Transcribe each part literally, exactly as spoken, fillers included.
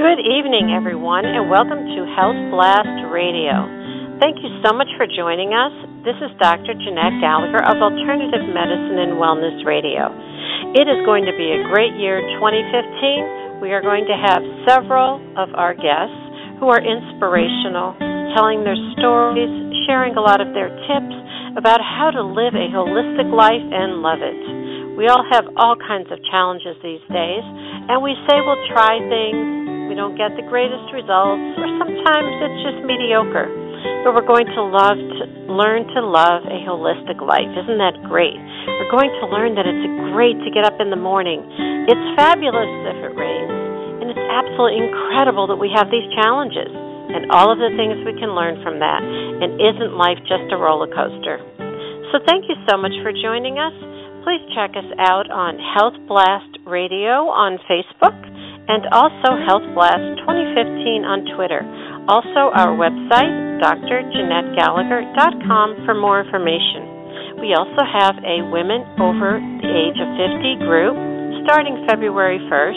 Good evening, everyone, and welcome to Health Blast Radio. Thank you so much for joining us. This is Doctor Jeanette Gallagher of Alternative Medicine and Wellness Radio. It is going to be a great year, twenty fifteen. We are going to have several of our guests who are inspirational, telling their stories, sharing a lot of their tips about how to live a holistic life and love it. We all have all kinds of challenges these days, and we say we'll try things. We don't get the greatest results, or sometimes it's just mediocre. But we're going to love to learn to love a holistic life. Isn't that great? We're going to learn that it's great to get up in the morning. It's fabulous if it rains, and it's absolutely incredible that we have these challenges and all of the things we can learn from that. And isn't life just a roller coaster? So thank you so much for joining us. Please check us out on Health Blast Radio on Facebook, and also Health Blast twenty fifteen on Twitter. Also our website, D R Jeanette Gallagher dot com, for more information. We also have a women over the age of fifty group starting February first,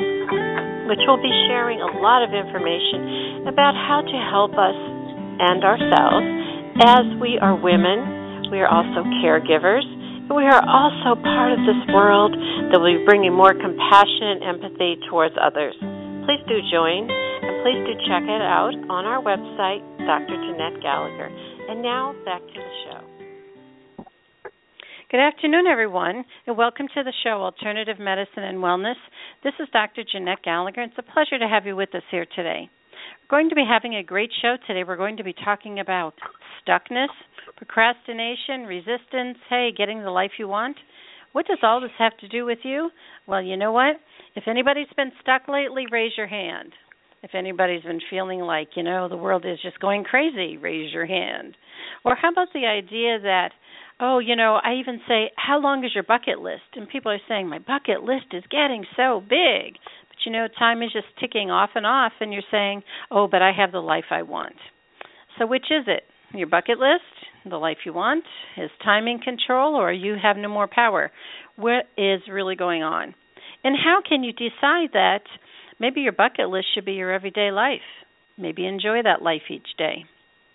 which will be sharing a lot of information about how to help us and ourselves as we are women. We are also caregivers. We are also part of this world that will be bringing more compassion and empathy towards others. Please do join, and please do check it out on our website, Doctor Jeanette Gallagher. And now, back to the show. Good afternoon, everyone, and welcome to the show, Alternative Medicine and Wellness. This is Doctor Jeanette Gallagher. It's a pleasure to have you with us here today. We're going to be having a great show today. We're going to be talking about stuckness, procrastination, resistance, hey, getting the life you want. What does all this have to do with you? Well, you know what? If anybody's been stuck lately, raise your hand. If anybody's been feeling like, you know, the world is just going crazy, raise your hand. Or how about the idea that, oh, you know, I even say, how long is your bucket list? And people are saying, my bucket list is getting so big. But, you know, time is just ticking off and off, and you're saying, oh, but I have the life I want. So which is it? Your bucket list, the life you want, is time in control, or you have no more power? What is really going on? And how can you decide that maybe your bucket list should be your everyday life? Maybe enjoy that life each day.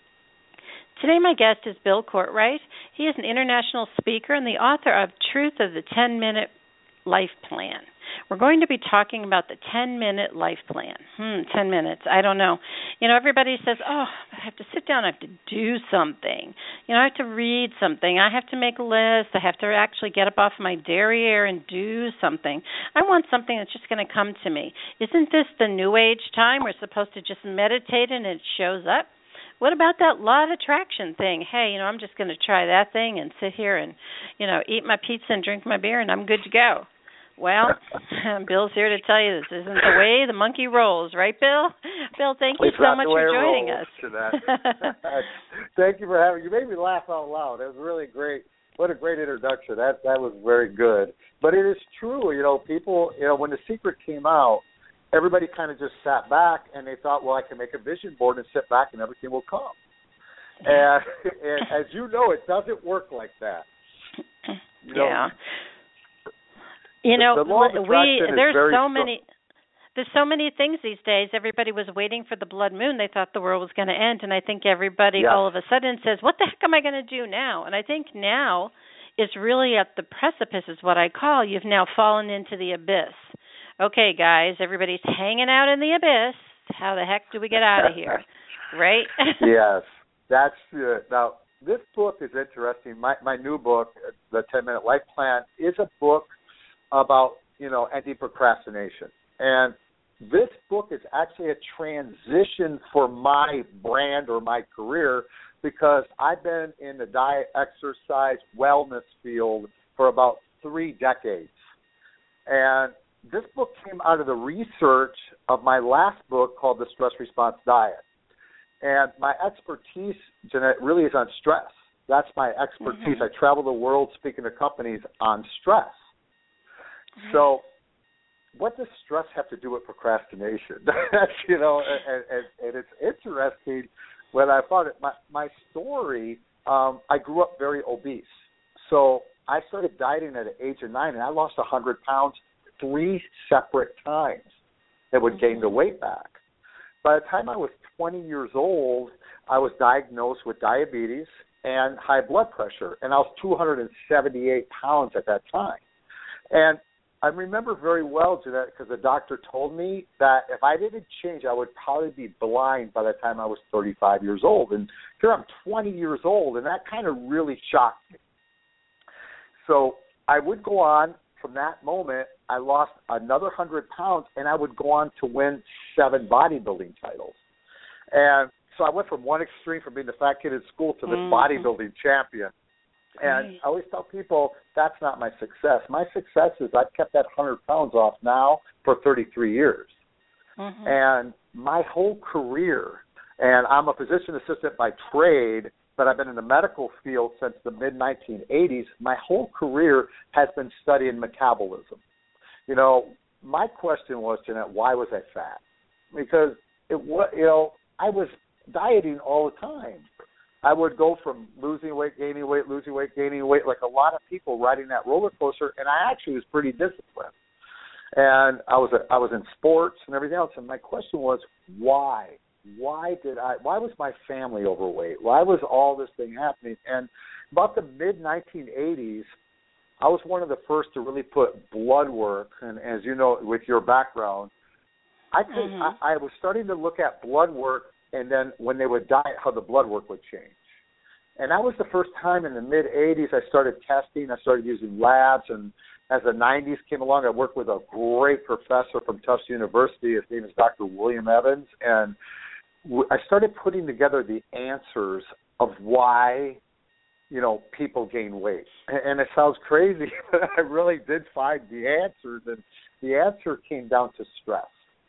Today my guest is Bill Courtright. He is an international speaker and the author of Truth of the ten-Minute Life Plan. We're going to be talking about the ten-minute life plan. Hmm, ten minutes. I don't know. You know, everybody says, oh, I have to sit down. I have to do something. You know, I have to read something. I have to make a list. I have to actually get up off my derriere and do something. I want something that's just going to come to me. Isn't this the new age time? We're supposed to just meditate and it shows up. What about that law of attraction thing? Hey, you know, I'm just going to try that thing and sit here and, you know, eat my pizza and drink my beer and I'm good to go. Well, Bill's here to tell you this isn't the way the monkey rolls, right, Bill? Bill, thank you it's so much for joining us. Thank you for having me. You made me laugh out loud. That was really great. What a great introduction. That that was very good. But it is true, you know, people, you know, when The Secret came out, everybody kind of just sat back and they thought, well, I can make a vision board and sit back and everything will come. And, and as you know, it doesn't work like that. You know, yeah. You know, the, the we there's so strong. many there's so many things these days. Everybody was waiting for the blood moon. They thought the world was going to end, and I think everybody yes. all of a sudden says, "What the heck am I going to do now?" And I think now is really at the precipice, is what I call. You've now fallen into the abyss. Okay, guys, everybody's hanging out in the abyss. How the heck do we get out of here? Right? Yes, that's uh, now. This book is interesting. My my new book, The ten-Minute Life Plan, is a book about, you know, anti-procrastination. And this book is actually a transition for my brand or my career because I've been in the diet, exercise, wellness field for about three decades. And this book came out of the research of my last book called The Stress Response Diet. And my expertise, Jeanette, really is on stress. That's my expertise. Mm-hmm. I travel the world speaking to companies on stress. So what does stress have to do with procrastination? you know, and, and, and it's interesting when I found it. My, my story, um, I grew up very obese. So I started dieting at the age of nine, and I lost one hundred pounds three separate times. it would gain the weight back. By the time I was twenty years old, I was diagnosed with diabetes and high blood pressure, and I was two hundred seventy-eight pounds at that time. And I remember very well, Jeanette, because the doctor told me that if I didn't change, I would probably be blind by the time I was thirty-five years old. And here I'm twenty years old, and that kind of really shocked me. So I would go on from that moment. I lost another one hundred pounds, and I would go on to win seven bodybuilding titles. And so I went from one extreme, from being the fat kid in school, to this mm-hmm. bodybuilding champion. And I always tell people that's not my success. My success is I've kept that one hundred pounds off now for thirty-three years. Mm-hmm. And my whole career, and I'm a physician assistant by trade, but I've been in the medical field since the mid nineteen eighties. My whole career has been studying metabolism. You know, my question was, Jeanette, why was I fat? Because, it was, you know, I was dieting all the time. I would go from losing weight, gaining weight, losing weight, gaining weight, like a lot of people riding that roller coaster, and I actually was pretty disciplined. And I was a, I was in sports and everything else, and my question was, why? Why did I, why was my family overweight? Why was all this thing happening? And about the mid nineteen eighties, I was one of the first to really put blood work, and as you know, with your background, I could, mm-hmm. I, I was starting to look at blood work, and then when they would diet, how the blood work would change. And that was the first time in the mid-eighties I started testing. I started using labs, and as the nineties came along, I worked with a great professor from Tufts University. His name is Doctor William Evans, and I started putting together the answers of why, you know, people gain weight. And it sounds crazy, but I really did find the answers, and the answer came down to stress.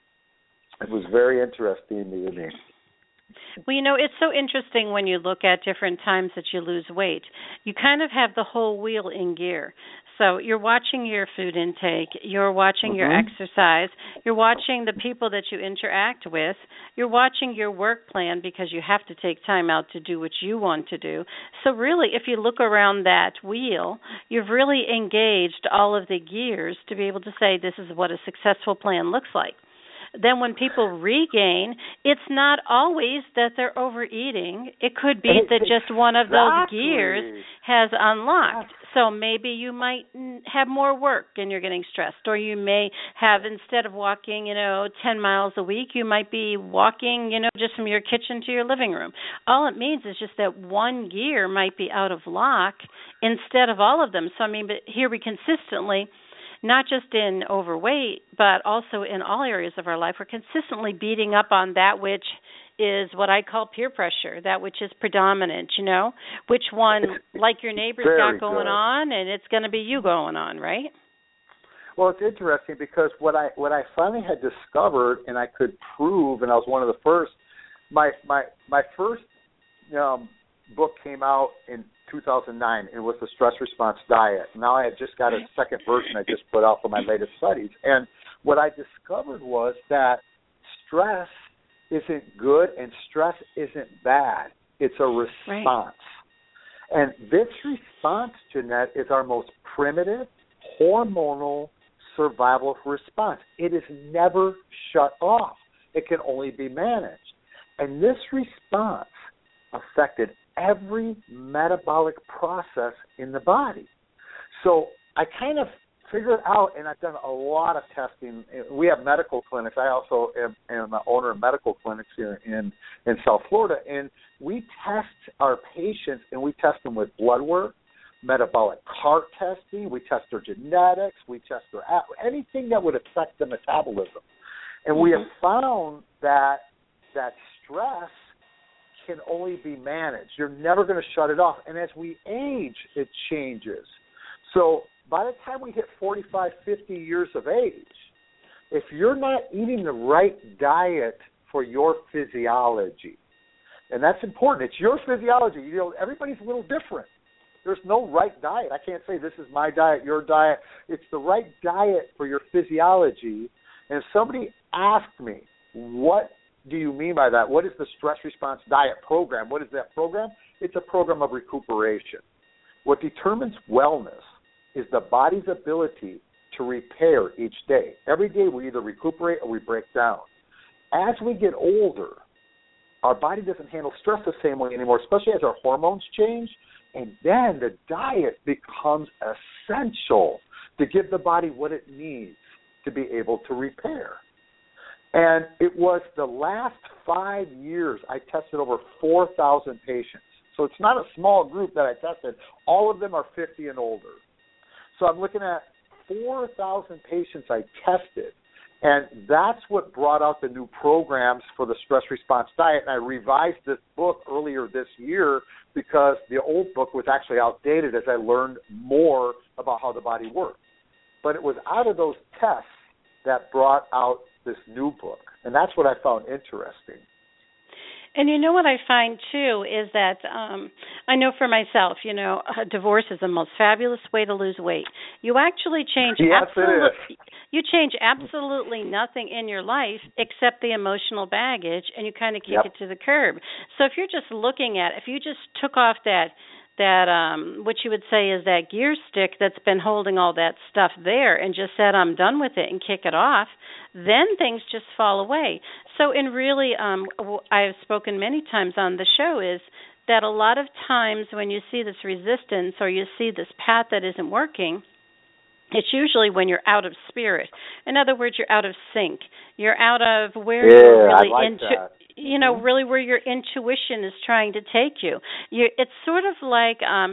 It was very interesting to me. Well, you know, it's so interesting when you look at different times that you lose weight. You kind of have the whole wheel in gear. So you're watching your food intake, you're watching mm-hmm. your exercise, you're watching the people that you interact with, you're watching your work plan because you have to take time out to do what you want to do. So really, if you look around that wheel, you've really engaged all of the gears to be able to say this is what a successful plan looks like. Then when people regain, it's not always that they're overeating. It could be that just one of those gears has unlocked. So maybe you might have more work and you're getting stressed, or you may have, instead of walking, you know, ten miles a week, you might be walking, you know, just from your kitchen to your living room. All it means is just that one gear might be out of lock instead of all of them. So, I mean, but here we consistently, not just in overweight, but also in all areas of our life, we're consistently beating up on that which is what I call peer pressure, that which is predominant, you know, which one, like your neighbor's got going good. on, and it's going to be you going on, right? Well, it's interesting because what I what I finally had discovered, and I could prove, and I was one of the first, my my, my first um, book came out in two thousand nine. It was the Stress Response Diet. Now I had just got a second version I just put out for my latest studies. And what I discovered was that stress isn't good and stress isn't bad. It's a response. Right. And this response, Jeanette, is our most primitive, hormonal survival response. It is never shut off. It can only be managed. And this response affected every metabolic process in the body. So I kind of figured out, and I've done a lot of testing. We have medical clinics. I also am, am the owner of medical clinics here in, in South Florida, and we test our patients, and we test them with blood work, metabolic cart testing. We test their genetics. We test their anything that would affect the metabolism. And mm-hmm. we have found that that stress can only be managed. You're never going to shut it off. And as we age, it changes. So by the time we hit forty-five, fifty years of age, if you're not eating the right diet for your physiology, and that's important, it's your physiology. You know, everybody's a little different. There's no right diet. I can't say this is my diet, your diet. It's the right diet for your physiology. And if somebody asked me, what do you mean by that? What is the Stress Response Diet program? What is that program? It's a program of recuperation. What determines wellness is the body's ability to repair each day. Every day we either recuperate or we break down. As we get older, our body doesn't handle stress the same way anymore, especially as our hormones change. And then the diet becomes essential to give the body what it needs to be able to repair. And it was the last five years I tested over four thousand patients. So it's not a small group that I tested. All of them are fifty and older. So I'm looking at four thousand patients I tested. And that's what brought out the new programs for the stress response diet. And I revised this book earlier this year because the old book was actually outdated as I learned more about how the body works. But it was out of those tests that brought out this new book. And that's what I found interesting. And you know what I find, too, is that um, I know for myself, you know, a divorce is the most fabulous way to lose weight. You actually change yes, absolutely, it is. You change absolutely nothing in your life except the emotional baggage, and you kind of kick yep. it to the curb. So if you're just looking at, if you just took off that, that um, what you would say is that gear stick that's been holding all that stuff there and just said, I'm done with it and kick it off, then things just fall away. So in really, um, I've spoken many times on the show, is that a lot of times when you see this resistance or you see this path that isn't working, it's usually when you're out of spirit. In other words, you're out of sync. You're out of where yeah, you're really I like into. That. You know, really where your intuition is trying to take you. you it's sort of like, um,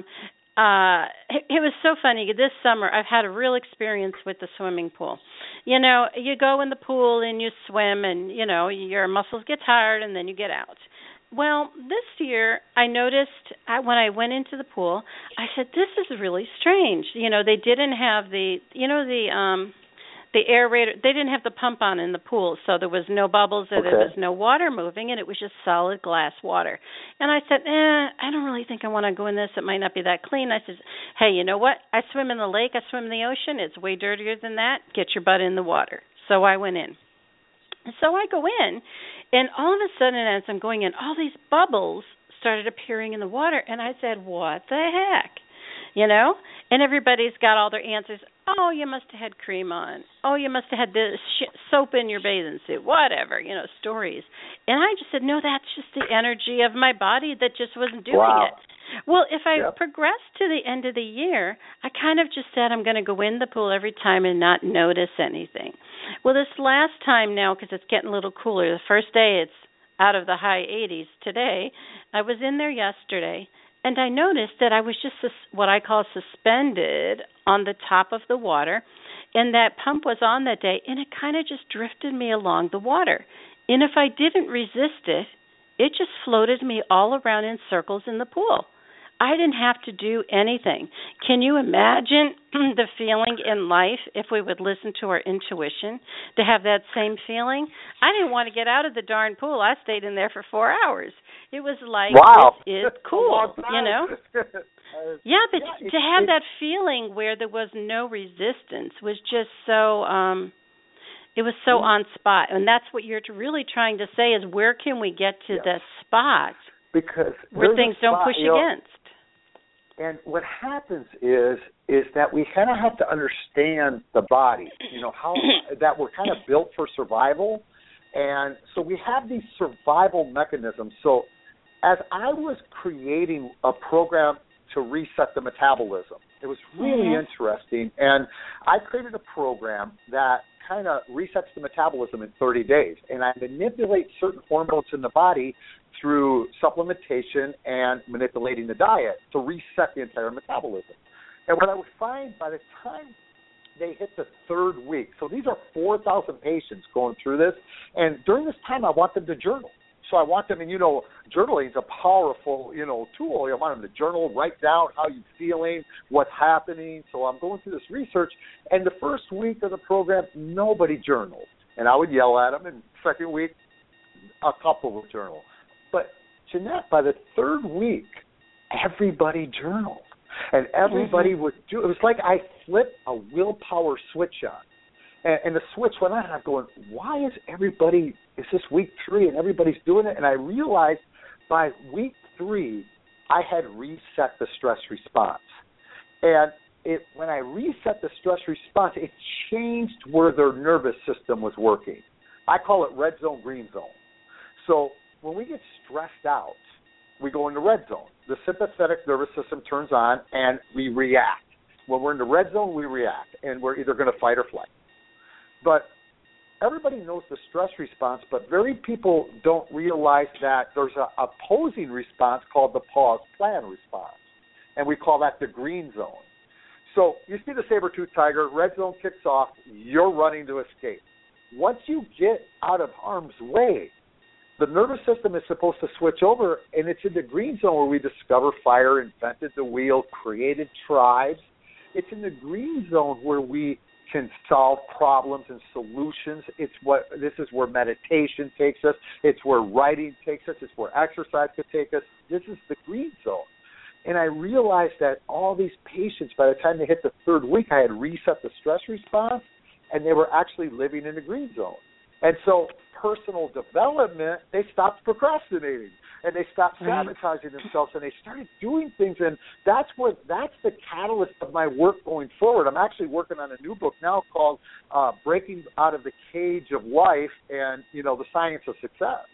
uh, it, it was so funny. This summer, I've had a real experience with the swimming pool. You know, you go in the pool and you swim and, you know, your muscles get tired and then you get out. Well, this year, I noticed I, when I went into the pool, I said, this is really strange. You know, they didn't have the, you know, the, um, the aerator, they didn't have the pump on in the pool, so there was no bubbles or okay. there was no water moving, and it was just solid glass water. And I said, eh, I don't really think I want to go in this. It might not be that clean. I said, hey, you know what? I swim in the lake. I swim in the ocean. It's way dirtier than that. Get your butt in the water. So I went in. And so I go in, and all of a sudden as I'm going in, all these bubbles started appearing in the water, and I said, what the heck? You know? And everybody's got all their answers. Oh, you must have had cream on. Oh, you must have had this sh- soap in your bathing suit. Whatever, you know, stories. And I just said, no, that's just the energy of my body that just wasn't doing wow. it. Well, if I yep. progress to the end of the year, I kind of just said I'm going to go in the pool every time and not notice anything. Well, this last time now, because it's getting a little cooler, the first day it's out of the high eighties today, I was in there yesterday, and I noticed that I was just sus- what I call suspended on the top of the water, and that pump was on that day, and it kind of just drifted me along the water. And if I didn't resist it, it just floated me all around in circles in the pool. I didn't have to do anything. Can you imagine the feeling in life if we would listen to our intuition to have that same feeling? I didn't want to get out of the darn pool. I stayed in there for four hours. It was like, wow. this is cool, you know? Yeah, but yeah, to have that feeling where there was no resistance was just so, um, it was so on spot. And that's what you're really trying to say is where can we get to yeah. the spot because where things spot, don't push you know, against? And what happens is is that we kind of have to understand the body, you know, how that we're kind of built for survival. And so we have these survival mechanisms. So as I was creating a program to reset the metabolism, it was really mm-hmm. interesting. And I created a program that kind of resets the metabolism in thirty days. And I manipulate certain hormones in the body through supplementation and manipulating the diet to reset the entire metabolism. And what I would find by the time they hit the third week, so these are four thousand patients going through this, and during this time I want them to journal. So I want them, and you know, journaling is a powerful, you know, tool. I want them to journal, write down how you're feeling, what's happening. So I'm going through this research, and the first week of the program, nobody journaled. And I would yell at them, and second week, a couple would journal. But, Jeanette, by the third week, everybody journaled. And everybody mm-hmm. would do, it was like I flipped a willpower switch on. And, and the switch went on, and I'm going, why is everybody, is this week three, and everybody's doing it? And I realized by week three, I had reset the stress response. And it when I reset the stress response, it changed where their nervous system was working. I call it red zone, green zone. So when we get stressed out, we go into red zone. The sympathetic nervous system turns on, and we react. When we're in the red zone, we react, and we're either going to fight or flight. But everybody knows the stress response, but very people don't realize that there's an opposing response called the pause plan response, and we call that the green zone. So you see the saber-toothed tiger, red zone kicks off, you're running to escape. Once you get out of harm's way, the nervous system is supposed to switch over, and it's in the green zone where we discover fire, invented the wheel, created tribes. It's in the green zone where we can solve problems and solutions. It's what this is where meditation takes us. It's where writing takes us. It's where exercise could take us. This is the green zone. And I realized that all these patients, by the time they hit the third week, I had reset the stress response, and they were actually living in the green zone. And so personal development, they stopped procrastinating, and they stopped sabotaging themselves, and they started doing things. And that's what that's the catalyst of my work going forward. I'm actually working on a new book now called uh, Breaking Out of the Cage of Life and, you know, the Science of Success.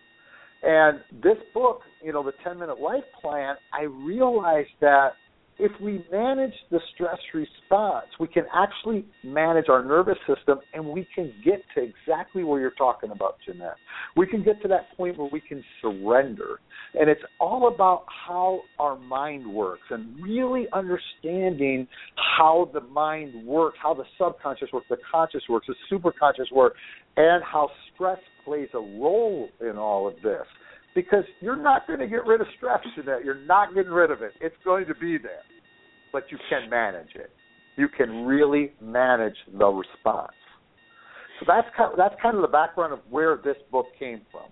And this book, you know, the ten-minute Life Plan, I realized that if we manage the stress response, we can actually manage our nervous system, and we can get to exactly where you're talking about, Jeanette. We can get to that point where we can surrender. And it's all about how our mind works and really understanding how the mind works, how the subconscious works, the conscious works, the superconscious works, and how stress plays a role in all of this. Because you're not going to get rid of stress, Jeanette. You're not getting rid of it. It's going to be there. But you can manage it. You can really manage the response. So that's kind of, that's kind of the background of where this book came from.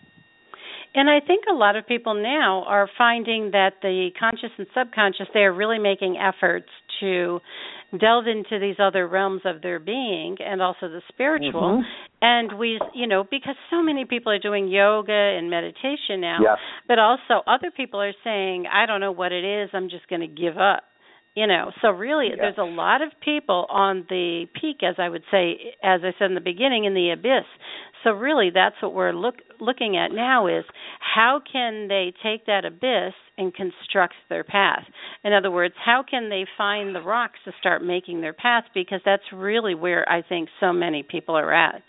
And I think a lot of people now are finding that the conscious and subconscious, they are really making efforts to delve into these other realms of their being and also the spiritual. Mm-hmm. And we, you know, because so many people are doing yoga and meditation now, yes. but also other people are saying, I don't know what it is, I'm just going to give up. You know, so really yes. there's a lot of people on the peak, as I would say, as I said in the beginning, in the abyss. So really that's what we're look, looking at now is how can they take that abyss and construct their path? In other words, how can they find the rocks to start making their path? Because that's really where I think so many people are at.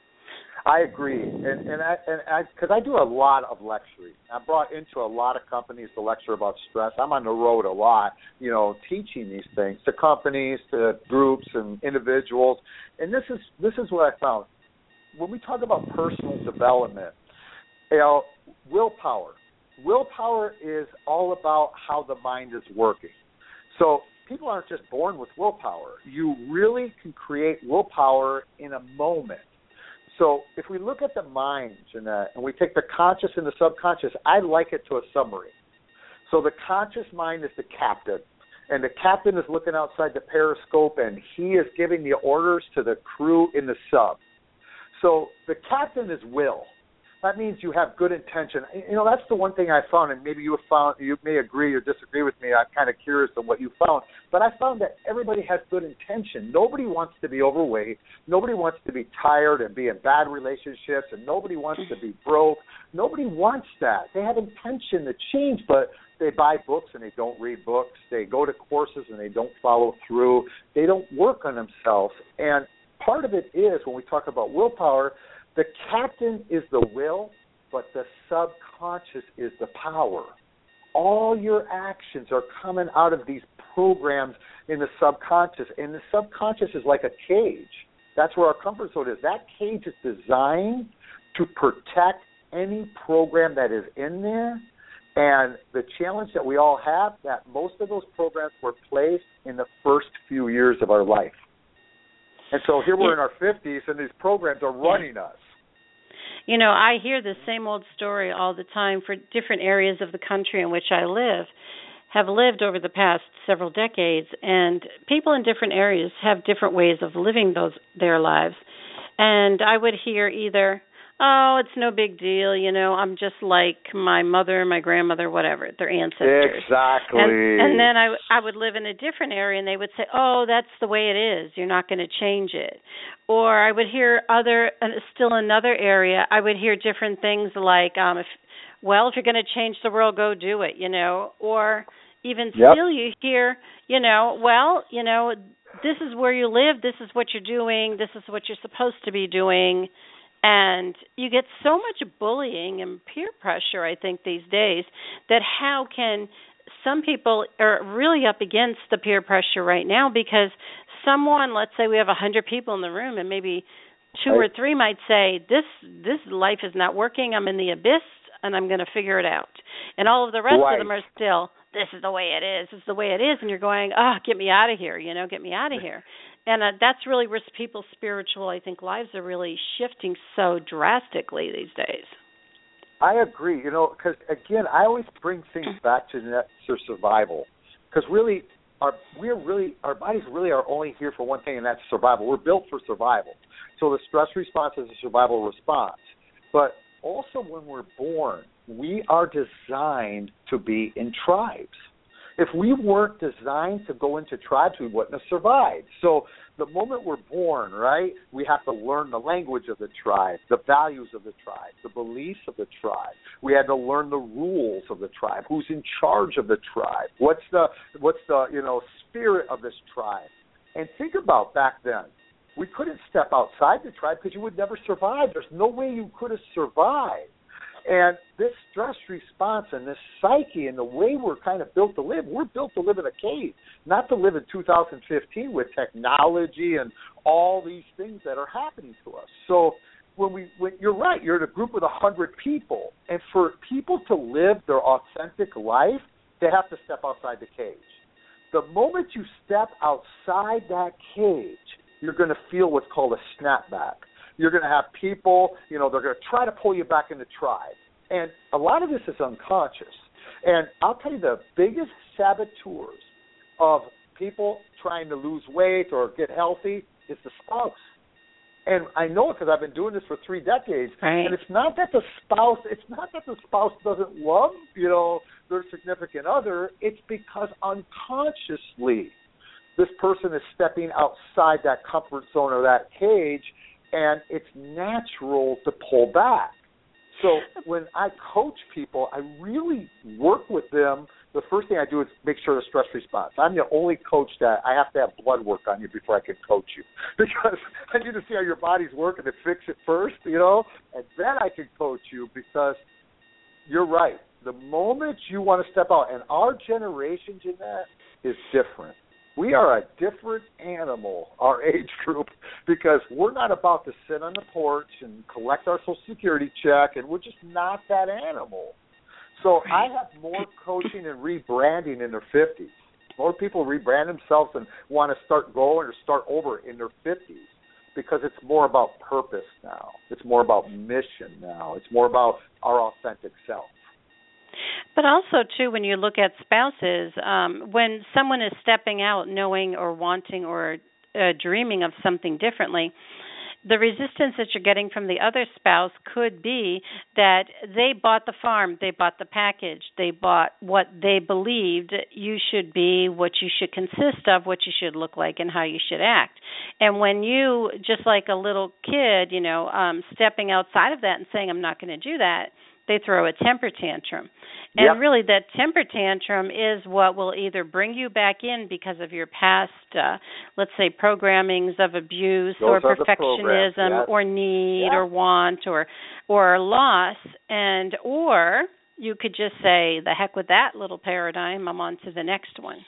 I agree, and and I and I because I do a lot of lecturing. I'm brought into a lot of companies to lecture about stress. I'm on the road a lot, you know, teaching these things to companies, to groups, and individuals. And this is this is what I found when we talk about personal development. You know, willpower. Willpower is all about how the mind is working. So people aren't just born with willpower. You really can create willpower in a moment. So if we look at the mind, Jeanette, and we take the conscious and the subconscious, I like it to a summary. So the conscious mind is the captain, and the captain is looking outside the periscope, and he is giving the orders to the crew in the sub. So the captain is will. That means you have good intention. You know, that's the one thing I found, and maybe you have found, you may agree or disagree with me. I'm kind of curious of what you found. But I found that everybody has good intention. Nobody wants to be overweight. Nobody wants to be tired and be in bad relationships, and nobody wants to be broke. Nobody wants that. They have intention to change, but they buy books and they don't read books. They go to courses and they don't follow through. They don't work on themselves. And part of it is, when we talk about willpower, the captain is the will, but the subconscious is the power. All your actions are coming out of these programs in the subconscious, and the subconscious is like a cage. That's where our comfort zone is. That cage is designed to protect any program that is in there, and the challenge that we all have, that most of those programs were placed in the first few years of our life. And so here we're in our fifties, and these programs are running us. You know, I hear the same old story all the time for different areas of the country in which I live, have lived over the past several decades, and people in different areas have different ways of living those their lives. And I would hear either, oh, it's no big deal, you know, I'm just like my mother, my grandmother, whatever, their ancestors. Exactly. And, and then I, I would live in a different area, and they would say, oh, that's the way it is. You're not going to change it. Or I would hear other, uh, still another area, I would hear different things like, um, if, well, if you're going to change the world, go do it, you know. Or even yep. still you hear, you know, well, you know, this is where you live, this is what you're doing, this is what you're supposed to be doing. And you get so much bullying and peer pressure, I think, these days, that how can some people are really up against the peer pressure right now because someone, let's say we have one hundred people in the room and maybe two or three might say, this this life is not working, I'm in the abyss, and I'm going to figure it out. And all of the rest right. of them are still, this is the way it is, this is the way it is, and you're going, oh, get me out of here, you know, get me out of here. And uh, that's really where people's spiritual, I think, lives are really shifting so drastically these days. I agree, you know, because, again, I always bring things back to, net, to survival because really, our, we're really, our bodies really are only here for one thing, and that's survival. We're built for survival. So the stress response is a survival response. But also when we're born, we are designed to be in tribes. If we weren't designed to go into tribes, we wouldn't have survived. So the moment we're born, right, we have to learn the language of the tribe, the values of the tribe, the beliefs of the tribe. We had to learn the rules of the tribe, who's in charge of the tribe, what's the what's the you know spirit of this tribe. And think about back then, we couldn't step outside the tribe because you would never survive. There's no way you could have survived. And this stress response and this psyche and the way we're kind of built to live, we're built to live in a cave, not to live in two thousand fifteen with technology and all these things that are happening to us. So when we, when, you're right, you're in a group with one hundred people, and for people to live their authentic life, they have to step outside the cage. The moment you step outside that cage, you're going to feel what's called a snapback. You're going to have people, you know, they're going to try to pull you back into tribe. And a lot of this is unconscious. And I'll tell you, the biggest saboteurs of people trying to lose weight or get healthy is the spouse. And I know it because I've been doing this for three decades. Right. And it's not that the spouse, it's not that the spouse doesn't love, you know, their significant other. It's because unconsciously this person is stepping outside that comfort zone or that cage, and it's natural to pull back. So when I coach people, I really work with them. The first thing I do is make sure the stress response. I'm the only coach that I have to have blood work on you before I can coach you because I need to see how your body's working and fix it first, you know, and then I can coach you because you're right. The moment you want to step out, and our generation, Jeanette, is different. We are a different animal, our age group, because we're not about to sit on the porch and collect our Social Security check, and we're just not that animal. So I have more coaching and rebranding in their fifties. More people rebrand themselves and want to start going or start over in their fifties because it's more about purpose now. It's more about mission now. It's more about our authentic self. But also, too, when you look at spouses, um, when someone is stepping out knowing or wanting or uh, dreaming of something differently, the resistance that you're getting from the other spouse could be that they bought the farm, they bought the package, they bought what they believed you should be, what you should consist of, what you should look like, and how you should act. And when you, just like a little kid, you know, um, stepping outside of that and saying, I'm not going to do that, they throw a temper tantrum. And yep. really that temper tantrum is what will either bring you back in because of your past, uh, let's say, programmings of abuse Those or perfectionism yes. or need yeah. or want or or loss. And or you could just say, the heck with that little paradigm, I'm on to the next one.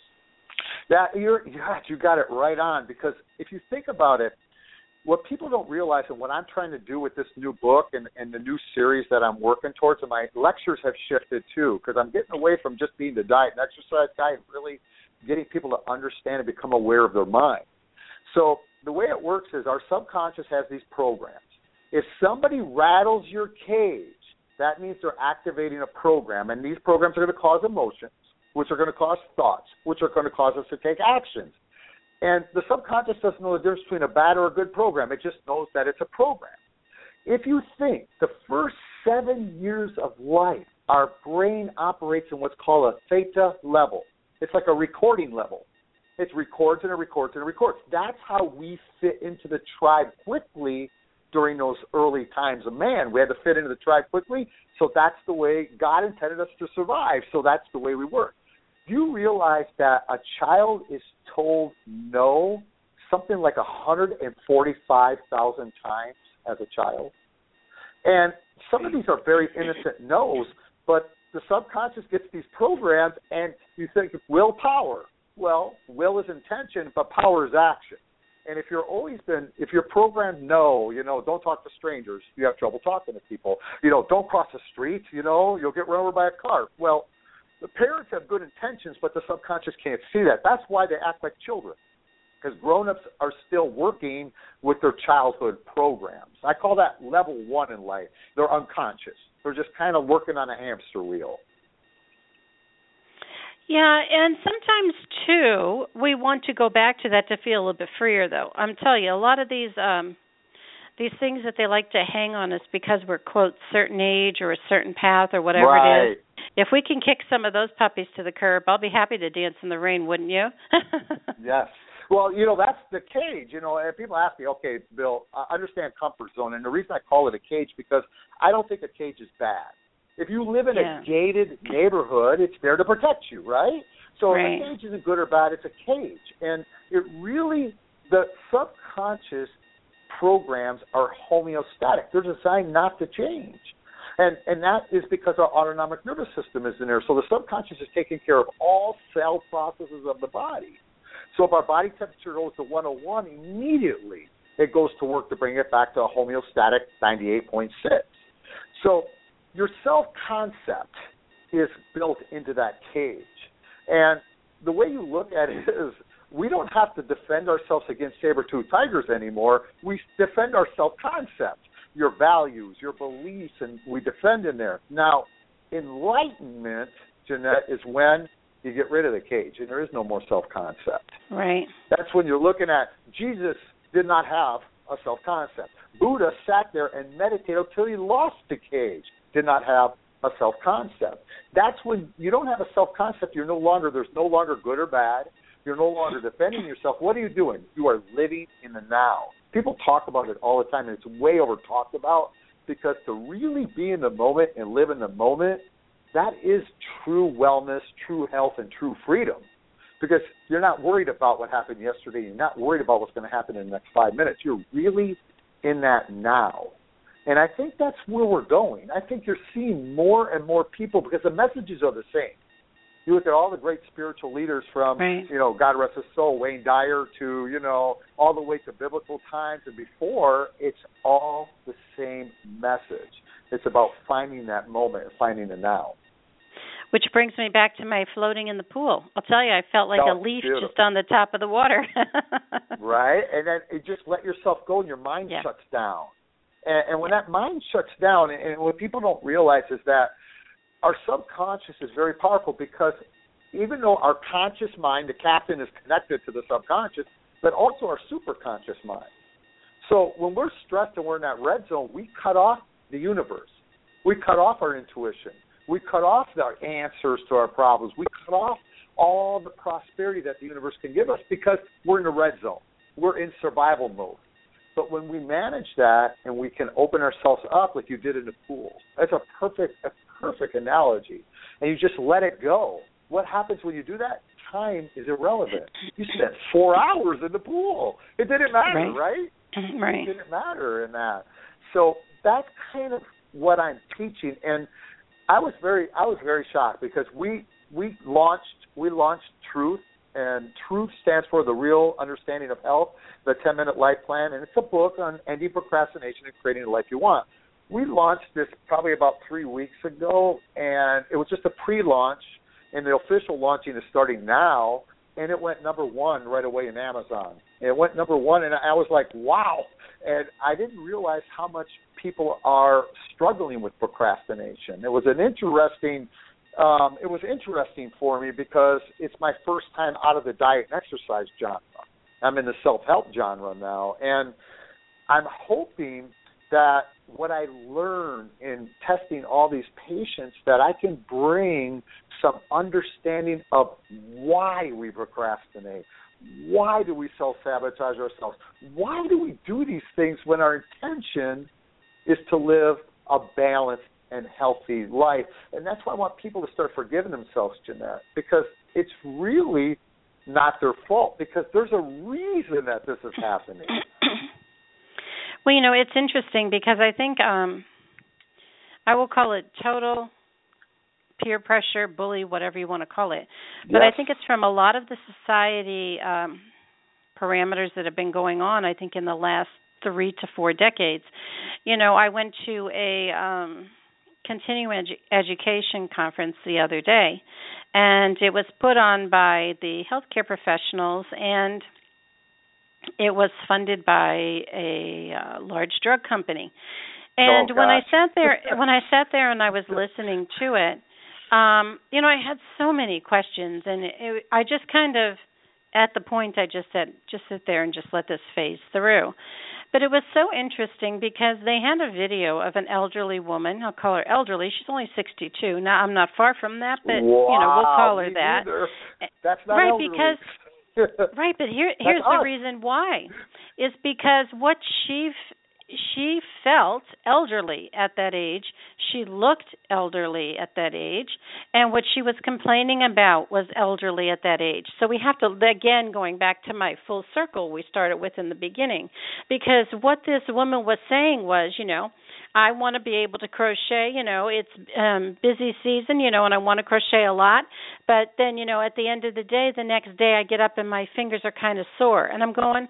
Yeah, you're, yeah, you got it right on, because if you think about it, what people don't realize, and what I'm trying to do with this new book and, and the new series that I'm working towards, and my lectures have shifted too, because I'm getting away from just being the diet and exercise guy and really getting people to understand and become aware of their mind. So the way it works is our subconscious has these programs. If somebody rattles your cage, that means they're activating a program, and these programs are going to cause emotions, which are going to cause thoughts, which are going to cause us to take actions. And the subconscious doesn't know the difference between a bad or a good program. It just knows that it's a program. If you think the first seven years of life, our brain operates in what's called a theta level. It's like a recording level. It records and it records and it records. That's how we fit into the tribe quickly during those early times of man. We had to fit into the tribe quickly, so that's the way God intended us to survive, so that's the way we work. Do you realize that a child is told no something like one hundred forty-five thousand times as a child? And some of these are very innocent no's, but the subconscious gets these programs, and you think willpower. Well, will is intention, but power is action. And if you're always been, if you're programmed no, you know, don't talk to strangers, you have trouble talking to people. You know, don't cross the street, you know, you'll get run over by a car. Well, the parents have good intentions, but the subconscious can't see that. That's why they act like children, because grown-ups are still working with their childhood programs. I call that level one in life. They're unconscious. They're just kind of working on a hamster wheel. Yeah, and sometimes, too, we want to go back to that to feel a little bit freer, though. I'm telling you, a lot of these um, these things that they like to hang on us because we're, quote, certain age or a certain path or whatever right. it is. If we can kick some of those puppies to the curb, I'll be happy to dance in the rain, wouldn't you? Yes. Well, you know, that's the cage. You know, and people ask me, okay, Bill, I understand comfort zone. And the reason I call it a cage because I don't think a cage is bad. If you live in yeah. a gated neighborhood, it's there to protect you, right? So right. a cage isn't good or bad. It's a cage. And it really, the subconscious programs are homeostatic. They're designed not to change. And and that is because our autonomic nervous system is in there. So the subconscious is taking care of all cell processes of the body. So if our body temperature goes to one oh one, immediately it goes to work to bring it back to a homeostatic ninety-eight point six. So your self-concept is built into that cage. And the way you look at it is we don't have to defend ourselves against saber-toothed tigers anymore. We defend our self-concept, your values, your beliefs, and we defend in there. Now, enlightenment, Jeanette, is when you get rid of the cage and there is no more self-concept. Right. That's when you're looking at Jesus did not have a self-concept. Buddha sat there and meditated until he lost the cage, did not have a self-concept. That's when you don't have a self-concept, you're no longer, there's no longer good or bad. You're no longer defending yourself. What are you doing? You are living in the now. People talk about it all the time, and it's way over talked about because to really be in the moment and live in the moment, that is true wellness, true health, and true freedom. Because you're not worried about what happened yesterday. You're not worried about what's going to happen in the next five minutes. You're really in that now. And I think that's where we're going. I think you're seeing more and more people because the messages are the same. You look at all the great spiritual leaders from, right. you know, God rest his soul, Wayne Dyer, to, you know, all the way to biblical times and before, it's all the same message. It's about finding that moment and finding the now. Which brings me back to my floating in the pool. I'll tell you, I felt like oh, a leaf beautiful. just on the top of the water. Right? And then it just let yourself go and your mind yeah. shuts down. And, and when that mind shuts down, and what people don't realize is that our subconscious is very powerful because even though our conscious mind, the captain, is connected to the subconscious, but also our superconscious mind. So when we're stressed and we're in that red zone, we cut off the universe. We cut off our intuition. We cut off our answers to our problems. We cut off all the prosperity that the universe can give us because we're in the red zone. We're in survival mode. But when we manage that and we can open ourselves up like you did in the pool, that's a perfect, a perfect analogy. And you just let it go. What happens when you do that? Time is irrelevant. You spent four hours in the pool. It didn't matter, right? Right. right. It didn't matter in that. So that's kind of what I'm teaching. And I was very, I was very shocked because we we launched we launched Truth. And Truth stands for the Real Understanding of Health, the ten-Minute Life Plan, and it's a book on ending procrastination and creating the life you want. We launched this probably about three weeks ago, and it was just a pre-launch, and the official launching is starting now, and it went number one right away in Amazon. It went number one, and I was like, wow. And I didn't realize how much people are struggling with procrastination. It was an interesting Um, it was interesting for me because it's my first time out of the diet and exercise genre. I'm in the self-help genre now, and I'm hoping that what I learned in testing all these patients, that I can bring some understanding of why we procrastinate. Why do we self-sabotage ourselves? Why do we do these things when our intention is to live a balanced and healthy life? And that's why I want people to start forgiving themselves, Jeanette, because it's really not their fault, because there's a reason that this is happening. Well, you know, it's interesting because I think um, I will call it total peer pressure, bully, whatever you want to call it. But Yes. I think it's from a lot of the society um, parameters that have been going on, I think, in the last three to four decades. You know, I went to a um, continuing edu- education conference the other day, and it was put on by the healthcare professionals, and it was funded by a uh, large drug company. And Oh, when I gosh. sat there, when I sat there and I was listening to it, um, you know, I had so many questions, and it, I just kind of, at the point, I just said, just sit there and just let this phase through. But it was so interesting because they had a video of an elderly woman. I'll call her elderly. She's only sixty-two. Now, I'm not far from that, but, wow, you know, we'll call her me that. Neither. That's not right, elderly. because right, but here here's us. the reason why. Is because what she f- she felt elderly at that age. She looked elderly at that age, and what she was complaining about was elderly at that age. So we have to, again, going back to my full circle we started with in the beginning, because what this woman was saying was, you know, I want to be able to crochet, you know, it's um busy season, you know, and I want to crochet a lot, but then, you know, at the end of the day, the next day I get up and my fingers are kind of sore, and I'm going,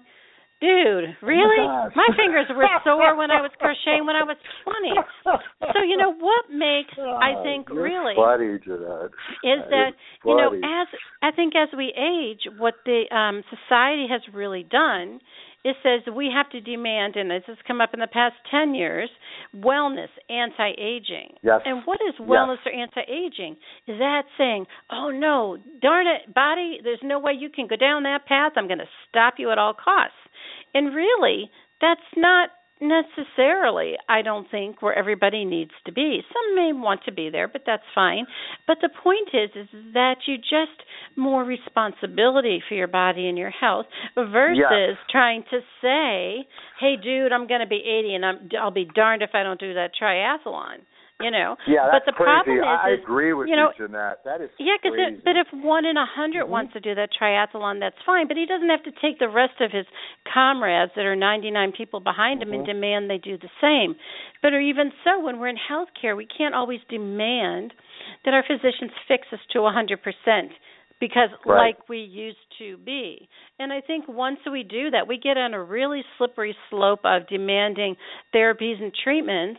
dude, really? Oh my, my fingers were sore when I was crocheting when I was twenty. So, you know, what makes, I think, You're really, funny, Jeanette. is that, You're you know, funny. as I think as we age, what the um, society has really done is says we have to demand, and this has come up in the past ten years, wellness, anti-aging. Yes. And what is wellness Yes. or anti-aging? Is that saying, oh, no, darn it, body, there's no way you can go down that path. I'm going to stop you at all costs. And really, that's not necessarily, I don't think, where everybody needs to be. Some may want to be there, but that's fine. But the point is, is that you just more responsibility for your body and your health versus Yes. trying to say, hey, dude, I'm going to be eighty and I'm, I'll be darned if I don't do that triathlon. You know, Yeah, that's but the crazy. problem is, I is, agree with you, know, you, Jeanette. That is yeah, cause crazy. it, but if one in a hundred mm-hmm. wants to do that triathlon, that's fine. But he doesn't have to take the rest of his comrades that are ninety-nine people behind mm-hmm. him and demand they do the same. But or even so, when we're in healthcare, we can't always demand that our physicians fix us to a hundred percent. Because right. like we used to be. And I think once we do that, we get on a really slippery slope of demanding therapies and treatments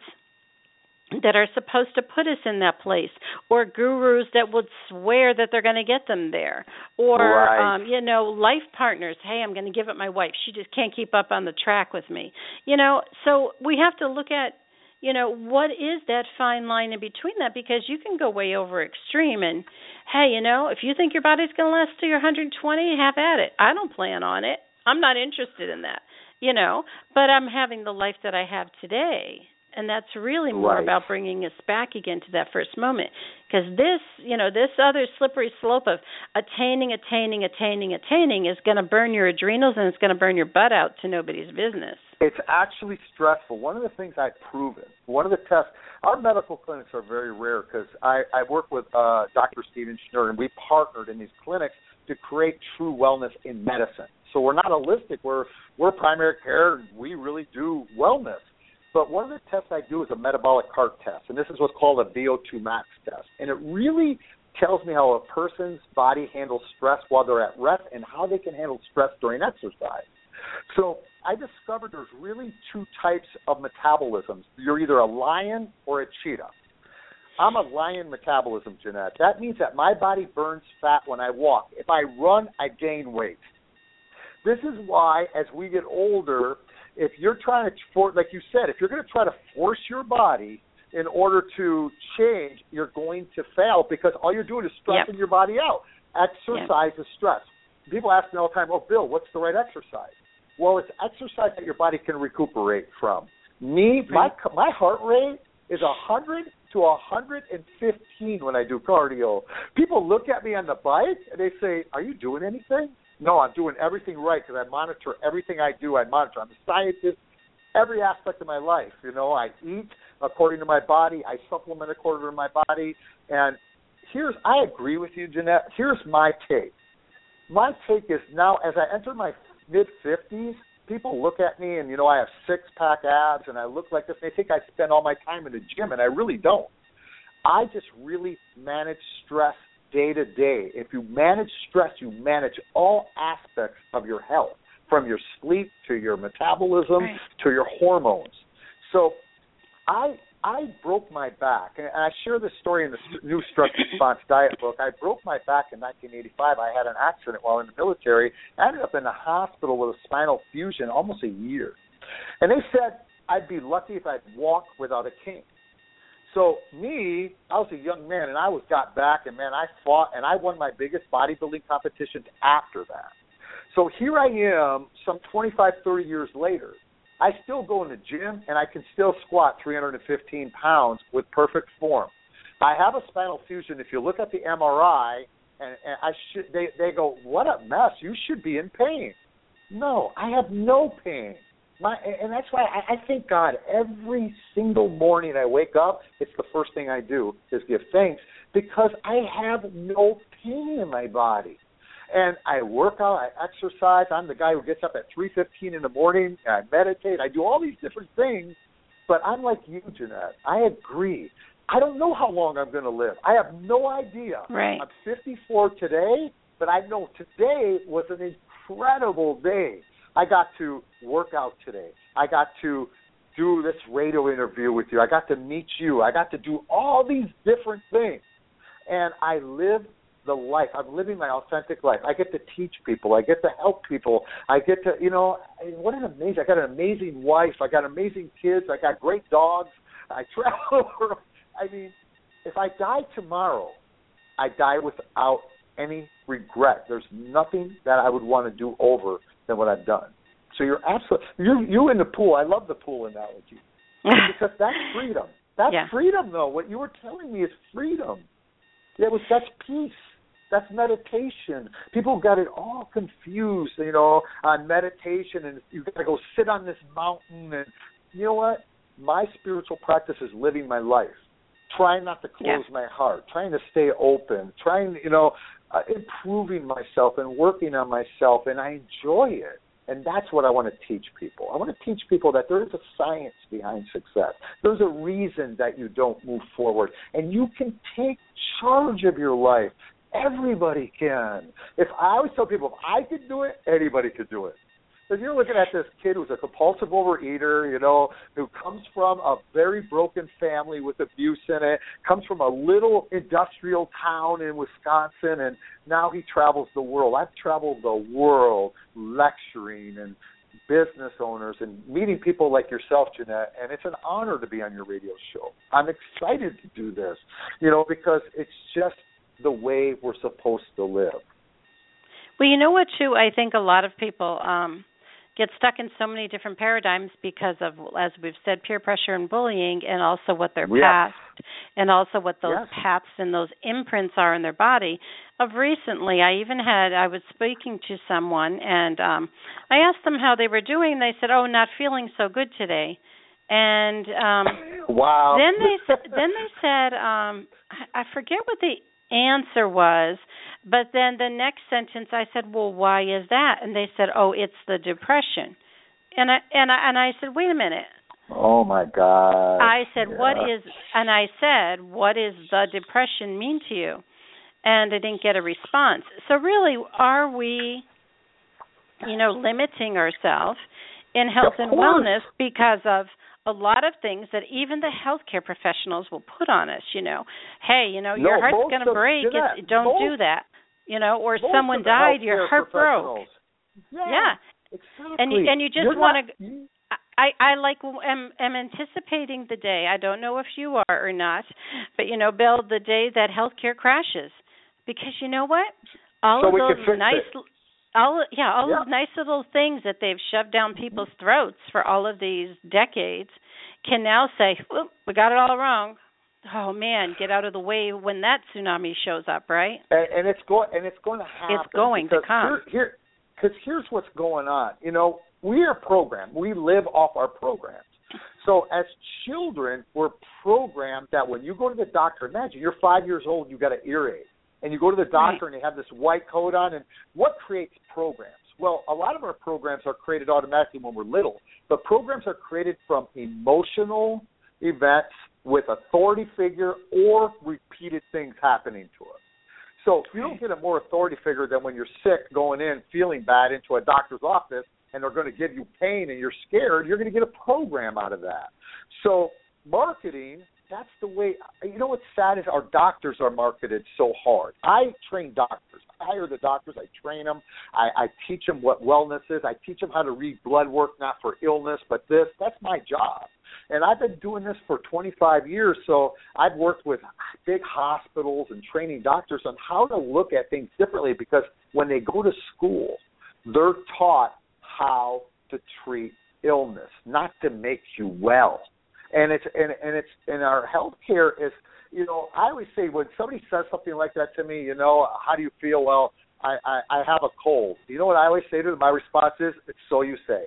that are supposed to put us in that place, or gurus that would swear that they're going to get them there, or, right. um, you know, life partners. Hey, I'm going to give it my wife. She just can't keep up on the track with me. You know, so we have to look at, you know, what is that fine line in between that, because you can go way over extreme and, hey, you know, if you think your body's going to last till you're one hundred twenty, have at it. I don't plan on it. I'm not interested in that, you know, but I'm having the life that I have today. And that's really more right. about bringing us back again to that first moment. Because this, you know, this other slippery slope of attaining, attaining, attaining, attaining is going to burn your adrenals and it's going to burn your butt out to nobody's business. It's actually stressful. One of the things I've proven, one of the tests, our medical clinics are very rare because I, I work with uh, Doctor Steven Schnurr, and we partnered in these clinics to create true wellness in medicine. So we're not holistic. We're, we're primary care, and we really do wellness. But one of the tests I do is a metabolic cart test, and this is what's called a V O two max test. And it really tells me how a person's body handles stress while they're at rest and how they can handle stress during exercise. So I discovered there's really two types of metabolisms. You're either a lion or a cheetah. I'm a lion metabolism, Jeanette. That means that my body burns fat when I walk. If I run, I gain weight. This is why, as we get older, if you're trying to, for, like you said, if you're going to try to force your body in order to change, you're going to fail because all you're doing is stressing yep. your body out. Exercise yep. is stress. People ask me all the time, oh, Bill, what's the right exercise? Well, it's exercise that your body can recuperate from. Me, my my heart rate is one hundred to one hundred fifteen when I do cardio. People look at me on the bike and they say, "Are you doing anything?" No, I'm doing everything right because I monitor everything I do. I monitor. I'm a scientist. Every aspect of my life. You know, I eat according to my body. I supplement according to my body. And here's, I agree with you, Jeanette. Here's my take. My take is now, as I enter my mid-fifties, people look at me and, you know, I have six-pack abs and I look like this. They think I spend all my time in the gym, and I really don't. I just really manage stress day to day. If you manage stress, you manage all aspects of your health, from your sleep to your metabolism right. to your hormones. So I I broke my back, and I share this story in the new Stress Response Diet book. I broke my back in nineteen eighty-five. I had an accident while in the military. I ended up in the hospital with a spinal fusion almost a year. And they said I'd be lucky if I'd walk without a cane. So me, I was a young man, and I was got back, and, man, I fought, and I won my biggest bodybuilding competitions after that. So here I am some twenty-five, thirty years later. I still go in the gym, and I can still squat three hundred fifteen pounds with perfect form. I have a spinal fusion. If you look at the M R I, and, and I should, they, they go, what a mess. You should be in pain. No, I have no pain. My, and that's why I, I thank God every single morning I wake up, it's the first thing I do is give thanks because I have no pain in my body. And I work out, I exercise. I'm the guy who gets up at three fifteen in the morning, and I meditate. I do all these different things, but I'm like you, Jeanette. I agree. I don't know how long I'm going to live. I have no idea. Right. I'm fifty-four today, but I know today was an incredible day. I got to work out today. I got to do this radio interview with you. I got to meet you. I got to do all these different things. And I live the life. I'm living my authentic life. I get to teach people. I get to help people. I get to, you know, what an amazing, I got an amazing wife. I got amazing kids. I got great dogs. I travel. I mean, if I die tomorrow, I die without any regret. There's nothing that I would want to do over than what I've done. So you're absolutely, you you in the pool. I love the pool analogy because that's freedom. That's yeah. freedom, though. What you were telling me is freedom. Yeah, it was, that's peace. That's meditation. People got it all confused, you know, on meditation, and you got to go sit on this mountain. And you know what? My spiritual practice is living my life, trying not to close yeah. my heart, trying to stay open, trying, you know, uh, improving myself and working on myself, and I enjoy it. And that's what I want to teach people. I want to teach people that there is a science behind success. There's a reason that you don't move forward. And you can take charge of your life. Everybody can. If I always tell people, if I could do it, anybody could do it. Because you're looking at this kid who's a compulsive overeater, you know, who comes from a very broken family with abuse in it, comes from a little industrial town in Wisconsin, and now he travels the world. I've traveled the world lecturing and business owners and meeting people like yourself, Jeanette, and it's an honor to be on your radio show. I'm excited to do this, you know, because it's just the way we're supposed to live. Well, you know what, too? I think a lot of people um, get stuck in so many different paradigms because of, as we've said, peer pressure and bullying, and also what their yes. past, and also what those yes. paths and those imprints are in their body. Of recently, I even had, I was speaking to someone, and um, I asked them how they were doing, and they said, oh, not feeling so good today. And um, wow. then they then they said, um, I, I forget what the answer was, but then the next sentence I said, well, why is that? And they said, oh, it's the depression. And I and I and I said, wait a minute. Oh my God. I said, yeah. what is and I said, what is the depression mean to you? And I didn't get a response. So really, are we, you know, limiting ourselves in health and wellness because of a lot of things that even the healthcare professionals will put on us, you know. Hey, you know, no, your heart's going to break. It's, don't most, do that. You know, or most someone died, your heart broke. Yeah, yeah. Exactly. And you, and you just You're want not, to I, I like am, am anticipating the day. I don't know if you are or not, but, you know, Bill, the day that healthcare crashes. Because you know what? All so of we those can fix nice it. All yeah, all yeah. those nice little things that they've shoved down people's throats for all of these decades, can now say, "Oop, we got it all wrong." Oh man, get out of the way when that tsunami shows up, right? And, and it's going and it's going to happen. It's going to come. Here, because here, here's what's going on. You know, we are programmed. We live off our programs. So as children, we're programmed that when you go to the doctor, imagine you're five years old, you got an earache, and you go to the doctor right. and they have this white coat on. And what creates programs? Well, a lot of our programs are created automatically when we're little, but programs are created from emotional events with authority figure or repeated things happening to us. So you don't get a more authority figure than when you're sick going in feeling bad into a doctor's office and they're going to give you pain and you're scared. You're going to get a program out of that. So marketing, that's the way. You know what's sad is our doctors are marketed so hard. I train doctors. I hire the doctors. I train them. I, I teach them what wellness is. I teach them how to read blood work, not for illness, but this. That's my job. And I've been doing this for twenty-five years, so I've worked with big hospitals and training doctors on how to look at things differently because when they go to school, they're taught how to treat illness, not to make you well. And it's and, and it's and our healthcare is, you know, I always say when somebody says something like that to me, you know, how do you feel? Well, I, I, I have a cold. You know what I always say to them? My response is, it's so you say.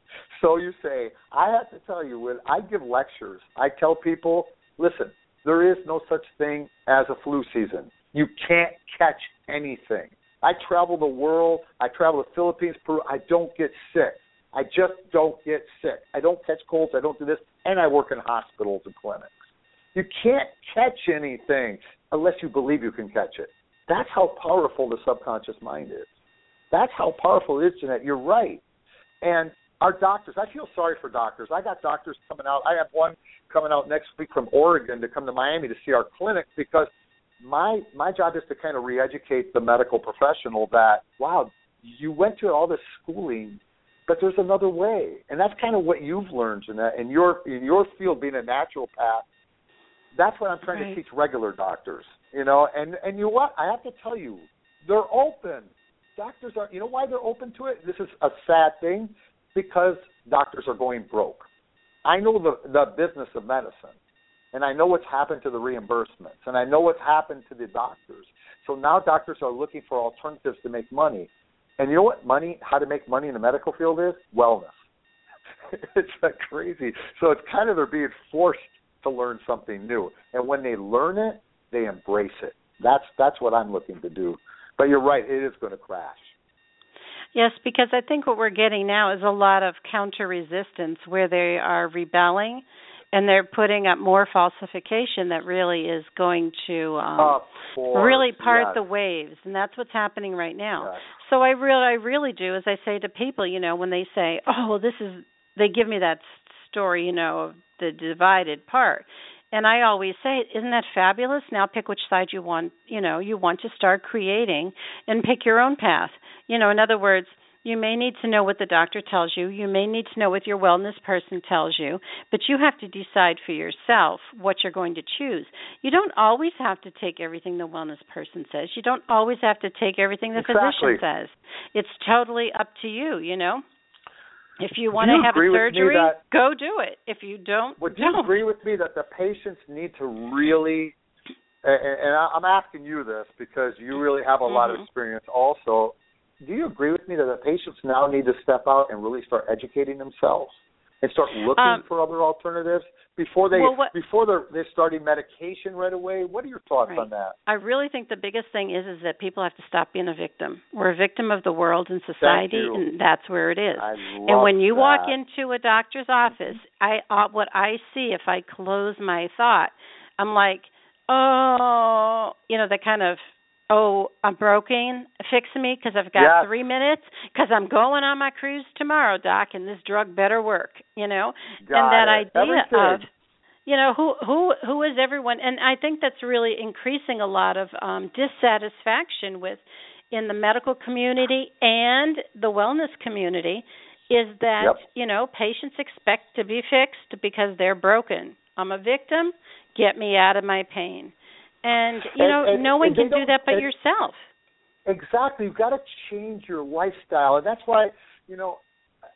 So you say, I have to tell you, when I give lectures, I tell people, listen, there is no such thing as a flu season. You can't catch anything. I travel the world. I travel the Philippines, Peru. I don't get sick. I just don't get sick. I don't catch colds. I don't do this. And I work in hospitals and clinics. You can't catch anything unless you believe you can catch it. That's how powerful the subconscious mind is. That's how powerful it is, Jeanette. You're right. And our doctors, I feel sorry for doctors. I got doctors coming out. I have one coming out next week from Oregon to come to Miami to see our clinic because my my job is to kind of re-educate the medical professional that, wow, you went to all this schooling, but there's another way. And that's kind of what you've learned, Jeanette, in your, in your field being a naturopath. That's what I'm trying right. to teach regular doctors, you know. And, and you know what? I have to tell you, they're open. Doctors are, you know why they're open to it? This is a sad thing. Because doctors are going broke. I know the, the business of medicine, and I know what's happened to the reimbursements, and I know what's happened to the doctors. So now doctors are looking for alternatives to make money. And you know what money, how to make money in the medical field is? Wellness. It's like crazy. So it's kind of they're being forced to learn something new. And when they learn it, they embrace it. That's that's what I'm looking to do. But you're right, it is going to crash. Yes, because I think what we're getting now is a lot of counter-resistance where they are rebelling and they're putting up more falsification that really is going to um, course, really part yes. the waves, and that's what's happening right now. Yes. So I really, I really do, as I say to people, you know, when they say, oh, well, this is, they give me that story, you know, of the divided part. And I always say, isn't that fabulous? Now pick which side you want, you know, you want to start creating and pick your own path. You know, in other words, you may need to know what the doctor tells you. You may need to know what your wellness person tells you, but you have to decide for yourself what you're going to choose. You don't always have to take everything the wellness person says. You don't always have to take everything the exactly. physician says. It's totally up to you, you know. If you want do you to have agree a surgery, that, go do it. If you don't, would don't. you agree with me that the patients need to really, and, and I'm asking you this because you really have a mm-hmm. lot of experience also, do you agree with me that the patients now need to step out and really start educating themselves and start looking um, for other alternatives before they well, what, before they're, they're starting medication right away? What are your thoughts right. on that? I really think the biggest thing is is that people have to stop being a victim. We're a victim of the world and society, and that's where it is. I love and when you that. walk into a doctor's office, I uh, what I see if I close my thought, I'm like, oh, you know, the kind of, oh, I'm broken, fix me because I've got yes. three minutes because I'm going on my cruise tomorrow, Doc, and this drug better work, you know. Got and that it. idea Everything. of, you know, who who who is everyone? And I think that's really increasing a lot of um, dissatisfaction with in the medical community and the wellness community is that, yep. you know, patients expect to be fixed because they're broken. I'm a victim. Get me out of my pain. And, you and, know, and, no one can do that but and, yourself. Exactly. You've got to change your lifestyle. And that's why, you know,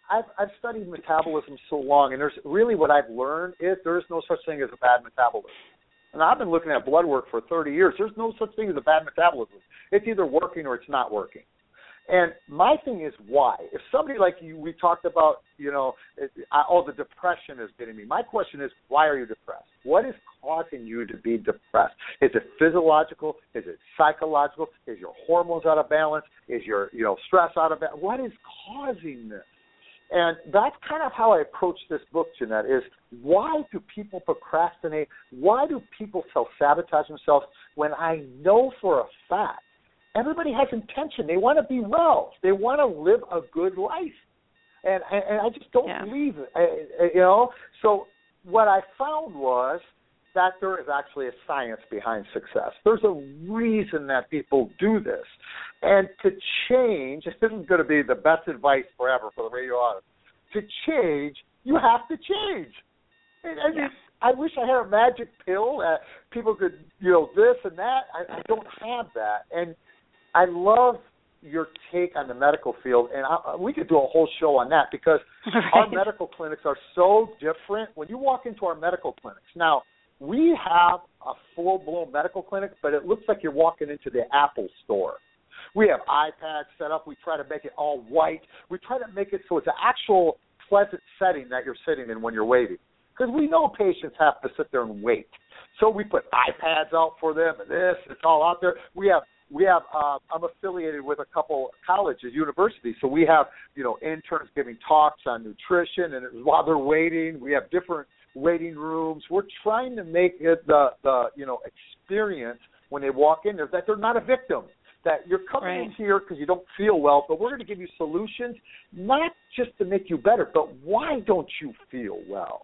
I've, I've studied metabolism so long, and there's really what I've learned is there's no such thing as a bad metabolism. And I've been looking at blood work for thirty years. There's no such thing as a bad metabolism. It's either working or it's not working. And my thing is why. If somebody like you, we talked about, you know, it, I, oh, the depression is getting me. My question is, why are you depressed? What is causing you to be depressed? Is it physiological? Is it psychological? Is your hormones out of balance? Is your, you know, stress out of balance? What is causing this? And that's kind of how I approach this book, Jeanette, is why do people procrastinate? Why do people self-sabotage themselves when I know for a fact everybody has intention. They want to be well. They want to live a good life. And, and, and I just don't yeah. believe it, I, I, you know. So what I found was that there is actually a science behind success. There's a reason that people do this. And to change, this isn't going to be the best advice forever for the radio audience. To change, you have to change. And, I mean, yeah. I wish I had a magic pill that people could, you know, this and that. I, I don't have that. And I love your take on the medical field, and I, we could do a whole show on that because right. our medical clinics are so different. When you walk into our medical clinics, now we have a full-blown medical clinic, but it looks like you're walking into the Apple store. We have iPads set up. We try to make it all white. We try to make it so it's an actual pleasant setting that you're sitting in when you're waiting, because we know patients have to sit there and wait. So we put iPads out for them and this. It's all out there. We have We have, uh, I'm affiliated with a couple colleges, universities, so we have, you know, interns giving talks on nutrition, and while they're waiting, we have different waiting rooms. We're trying to make it the, the you know, experience when they walk in there that they're not a victim, that you're coming right. in here because you don't feel well, but we're going to give you solutions, not just to make you better, but why don't you feel well?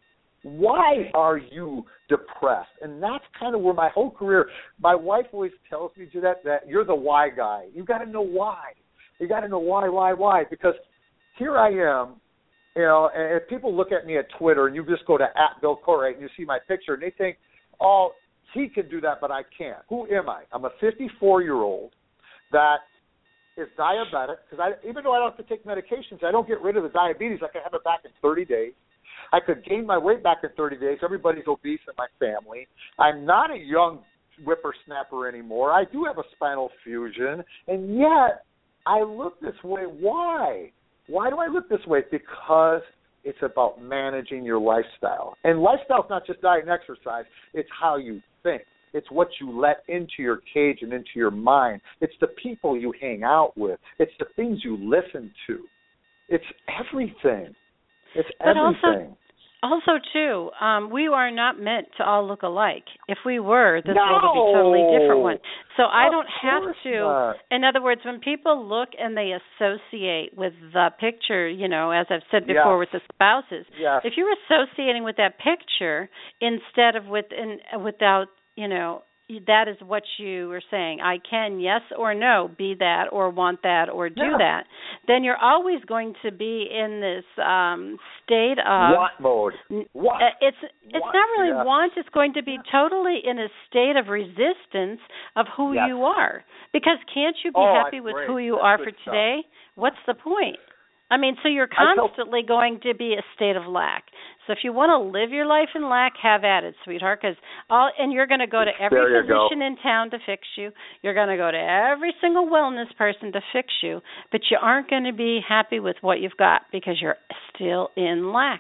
Why are you depressed? And that's kind of where my whole career, my wife always tells me, Jeanette, that you're the why guy. You got to know why. You got to know why, why, why. Because here I am, you know, and if people look at me at Twitter and you just go to at Bill Corright and you see my picture and they think, oh, he can do that, but I can't. Who am I? I'm a fifty-four-year-old that is diabetic, because I, even though I don't have to take medications, I don't get rid of the diabetes. I can have it back in thirty days. I could gain my weight back in thirty days. Everybody's obese in my family. I'm not a young whippersnapper anymore. I do have a spinal fusion, and yet I look this way. Why? Why do I look this way? Because it's about managing your lifestyle. And lifestyle is not just diet and exercise. It's how you think. It's what you let into your cage and into your mind. It's the people you hang out with. It's the things you listen to. It's everything. It's but everything. Also, also too, um, we are not meant to all look alike. If we were, this no. world would be a totally different one. So I of don't have to. Not. In other words, when people look and they associate with the picture, you know, as I've said before, yes. with the spouses, yes. if you're associating with that picture instead of with in, without, you know, that is what you were saying. I can, yes or no, be that or want that or do yeah. that. Then you're always going to be in this um, state of want mode. Want. It's it's want. not really yeah. want. It's going to be totally in a state of resistance of who yes. you are. Because can't you be oh, happy with great. who you That's are for stuff. today? What's the point? I mean, so you're constantly tell- going to be a state of lack. So if you want to live your life in lack, have at it, sweetheart. Because all and you're going to go to every physician in town to fix you. You're going to go to every single wellness person to fix you, but you aren't going to be happy with what you've got because you're still in lack.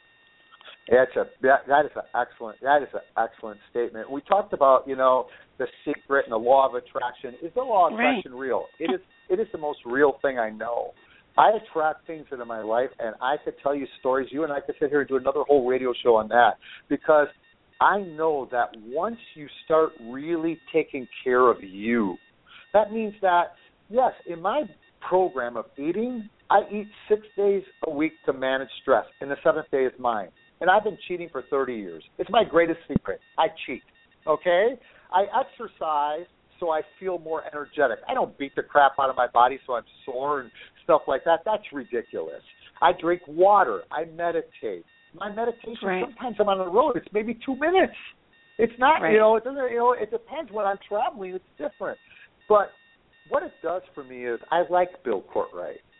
That's a that, that is an excellent that is an excellent statement. We talked about you know the secret and the law of attraction. Is the law of attraction right. real? It is. It is the most real thing I know. I attract things into my life, and I could tell you stories. You and I could sit here and do another whole radio show on that, because I know that once you start really taking care of you, that means that, yes, in my program of eating, I eat six days a week to manage stress, and the seventh day is mine. And I've been cheating for thirty years. It's my greatest secret. I cheat, okay? I exercise so I feel more energetic. I don't beat the crap out of my body so I'm sore and stuff like that. That's ridiculous. I drink water. I meditate. My meditation, right. sometimes I'm on the road. It's maybe two minutes. It's not, right. you know, it doesn't, you know, it depends when I'm traveling. It's different. But what it does for me is I like Bill Cortright.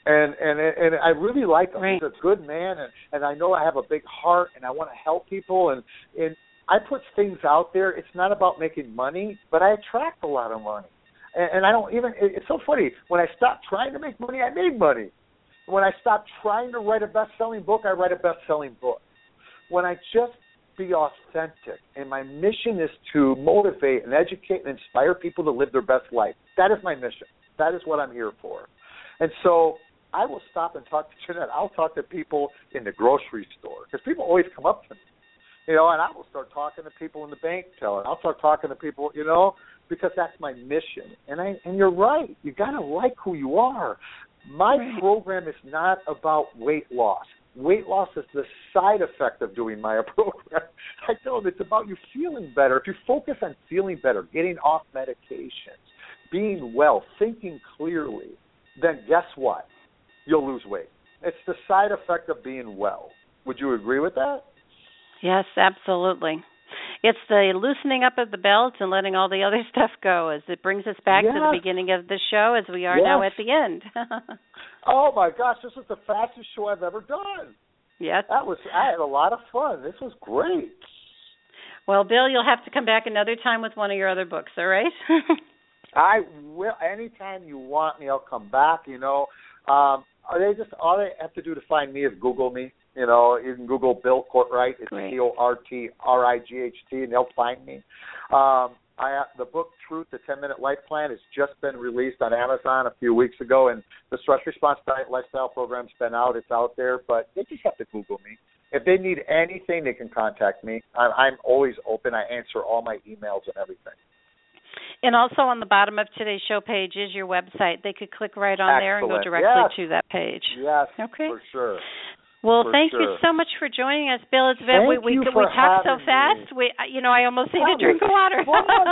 And and and I really like him. Right. He's a good man, and, and I know I have a big heart, and I want to help people. And, and I put things out there. It's not about making money, but I attract a lot of money. And, and I don't even. It's so funny. When I stopped trying to make money, I made money. When I stopped trying to write a best-selling book, I write a best-selling book. When I just be authentic, and my mission is to motivate and educate and inspire people to live their best life. That is my mission. That is what I'm here for. And so I will stop and talk to Jeanette. I'll talk to people in the grocery store because people always come up to me, you know, and I will start talking to people in the bank teller. I'll start talking to people, you know, because that's my mission. And I and you're right. You got to like who you are. My right. program is not about weight loss. Weight loss is the side effect of doing my program. I tell them it's about you feeling better. If you focus on feeling better, getting off medications, being well, thinking clearly, then guess what? You'll lose weight. It's the side effect of being well. Would you agree with that? Yes, absolutely. It's the loosening up of the belt and letting all the other stuff go as it brings us back yes. to the beginning of the show as we are yes. now at the end. Oh, my gosh, this is the fastest show I've ever done. Yes. That was, I had a lot of fun. This was great. Well, Bill, you'll have to come back another time with one of your other books, all right? I will. Anytime you want me, I'll come back, you know. Um, are they just, all they have to do to find me is Google me. You know, you can Google Bill Cortright. It's C O R T R I G H T, and they'll find me. Um, I, the book, Truth, the ten-Minute Life Plan, has just been released on Amazon a few weeks ago, and the Stress Response Diet Lifestyle Program's been out. It's out there, but they just have to Google me. If they need anything, they can contact me. I'm, I'm always open. I answer all my emails and everything. And also on the bottom of today's show page is your website. They could click right on Excellent. there and go directly yes. to that page. Yes, okay. for sure. Well, For thank sure. you so much for joining us, Bill. It's been, we we, you we talked so me. fast. We you know I almost need that a drink of water.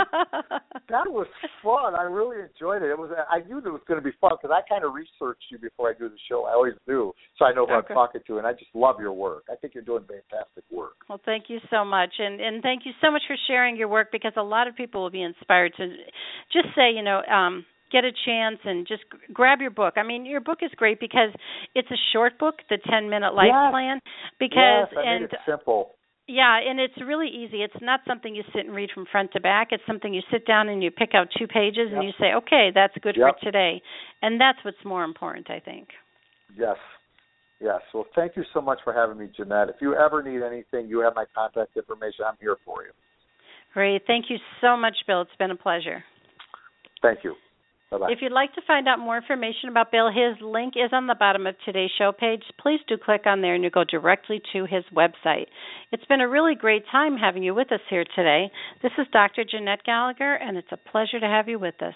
That was fun. I really enjoyed it. It was. I knew that it was going to be fun because I kind of research you before I do the show. I always do, so I know who okay. I'm talking to, and I just love your work. I think you're doing fantastic work. Well, thank you so much, and and thank you so much for sharing your work because a lot of people will be inspired to just say you know. Um, get a chance and just grab your book. I mean, your book is great because it's a short book, the ten-minute life yes. plan. Because yes, I and made it simple. Yeah, and it's really easy. It's not something you sit and read from front to back. It's something you sit down and you pick out two pages yep. and you say, okay, that's good yep. for today. And that's what's more important, I think. Yes. Yes. Well, thank you so much for having me, Jeanette. If you ever need anything, you have my contact information. I'm here for you. Great. Thank you so much, Bill. It's been a pleasure. Thank you. Bye-bye. If you'd like to find out more information about Bill, his link is on the bottom of today's show page. Please do click on there and you'll go directly to his website. It's been a really great time having you with us here today. This is Doctor Jeanette Gallagher, and it's a pleasure to have you with us.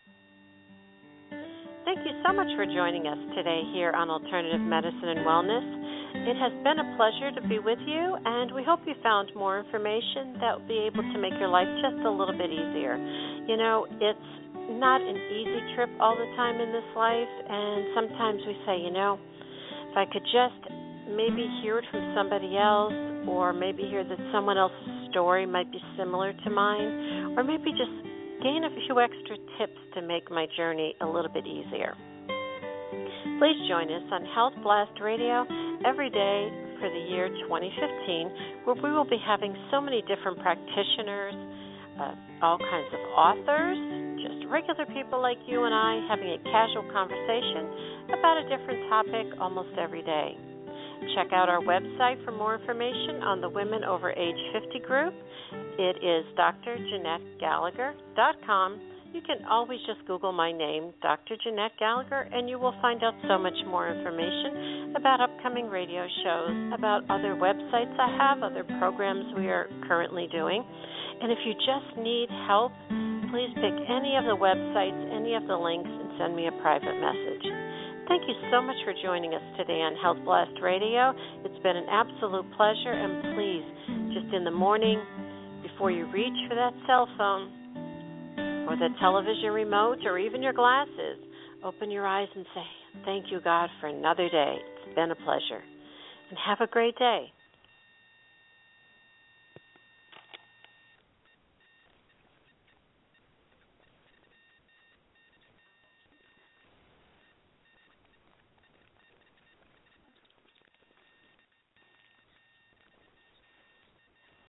Thank you so much for joining us today here on Alternative Medicine and Wellness. It has been a pleasure to be with you, and we hope you found more information that will be able to make your life just a little bit easier. You know, it's not an easy trip all the time in this life, and sometimes we say, you know, if I could just maybe hear it from somebody else, or maybe hear that someone else's story might be similar to mine, or maybe just gain a few extra tips to make my journey a little bit easier. Please join us on Health Blast Radio every day for the year twenty fifteen, where we will be having so many different practitioners, uh, all kinds of authors, just regular people like you and I having a casual conversation about a different topic almost every day. Check out our website for more information on the Women Over Age fifty group. It is D R Jeanette Gallagher dot com. You can always just Google my name, Doctor Jeanette Gallagher, and you will find out so much more information about upcoming radio shows, about other websites I have, other programs we are currently doing. And if you just need help, please pick any of the websites, any of the links, and send me a private message. Thank you so much for joining us today on Health Blast Radio. It's been an absolute pleasure, and please, just in the morning, before you reach for that cell phone or the television remote or even your glasses, open your eyes and say, thank you, God, for another day. It's been a pleasure. And have a great day.